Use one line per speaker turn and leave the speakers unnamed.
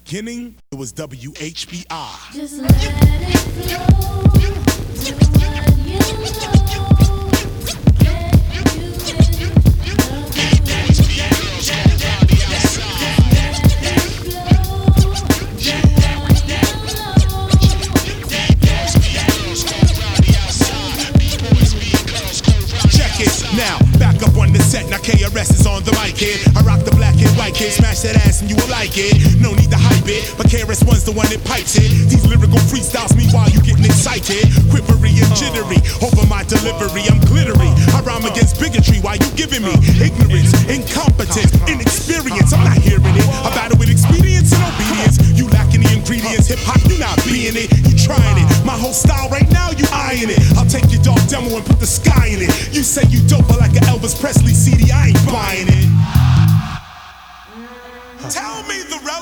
beginning, it was WHBI.
Just let it flow. Do what you know.
Now, back up on the set, now KRS is on the mic here. I rock the black and white kid, smash that ass and you will like it. No need to hype it, but KRS-One's the one that pipes it. These lyrical freestyles, meanwhile you getting excited. Quivery and jittery, over my delivery, I'm glittery. I rhyme against bigotry, why you giving me ignorance, incompetence, inexperience? I'm not hearing it. I battle with expedience and obedience. You lacking the ingredients, hip-hop, you not being it. You trying it, my whole style right now, you eyeing it. I'll take your dog demo and put the sky in it. You say you dope, but like an Elvis Presley CD, I ain't buying it. Tell me the